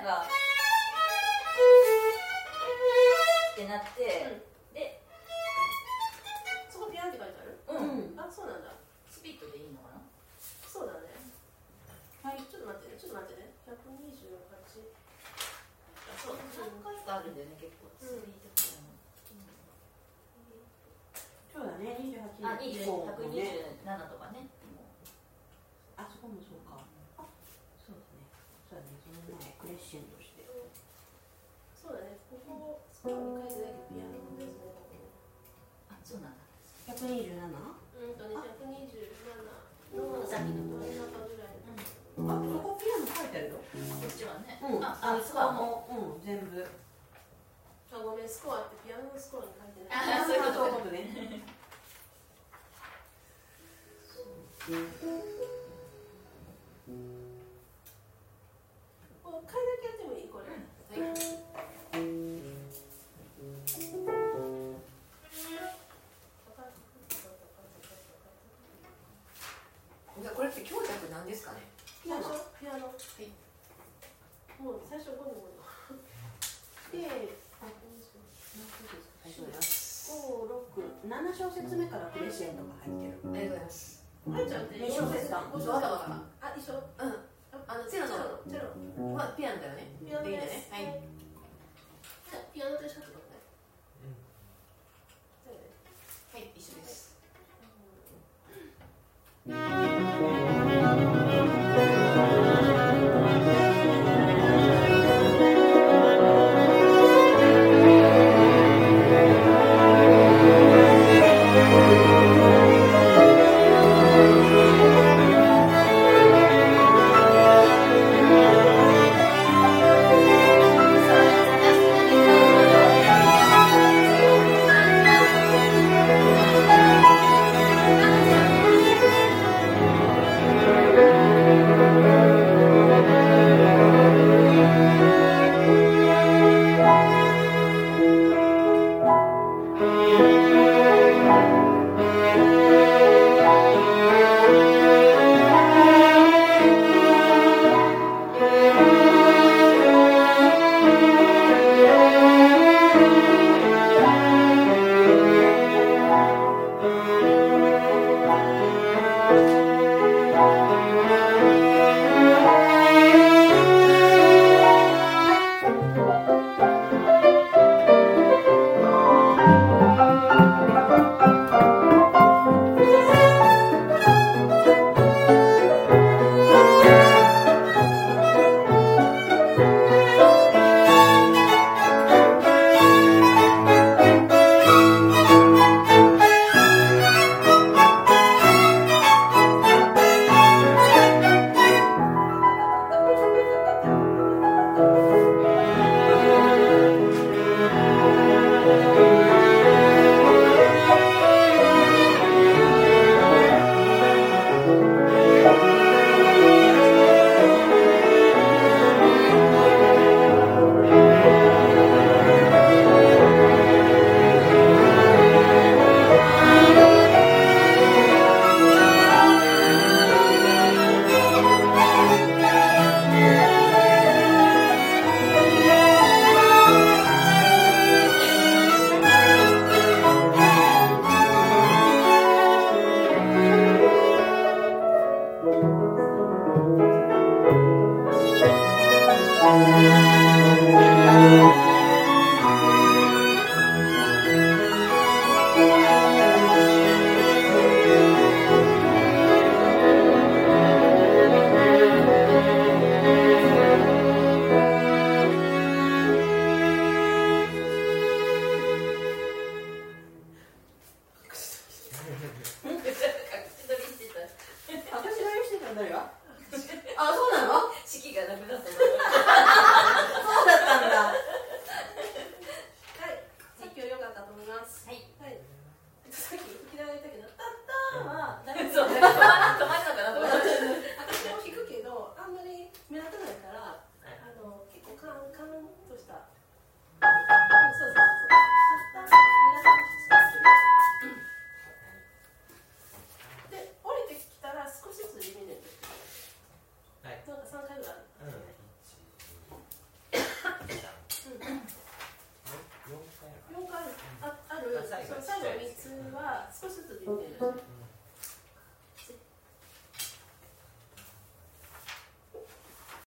がってなって、でそこピアノって書いてある？あ、そうなんだ。 スピットでいいのかな？ そうだね。はい、ちょっと待ってね、128。あ、そう、 3回かあるんだよね、結構。スピートピアノ。 そうだね、28。 あ、127とかね。 あ、そこもそうか。そうだね。そうだね、その前クレッシェンドして。そうだね、ここスコアに書いてないけどピアノですね。 あ、そうなんだ。 127？ ね、 127のさっきの真ん中ぐらい。あ、そこピアノ書いてあるよ。 こっちはね。 スコアも全部。あ、ごめん、スコアってピアノのスコアに書いてない。 そういうことね。これ階だけやってもいい？これ。はい。 これって強弱なんですかね？ ピアノ。はい。もう最初ゴニゴニ。で、5、6、7小節目からクレッシェンドが入ってる。 ありがとうございます。 あいちゃんって2小節だ。 わかわか。 あ、一緒。 チェロ。まあピアノだよね。 ピアノです。 はい。 ピアノと一緒ってことね。 はい、一緒です。 少しずつディテールして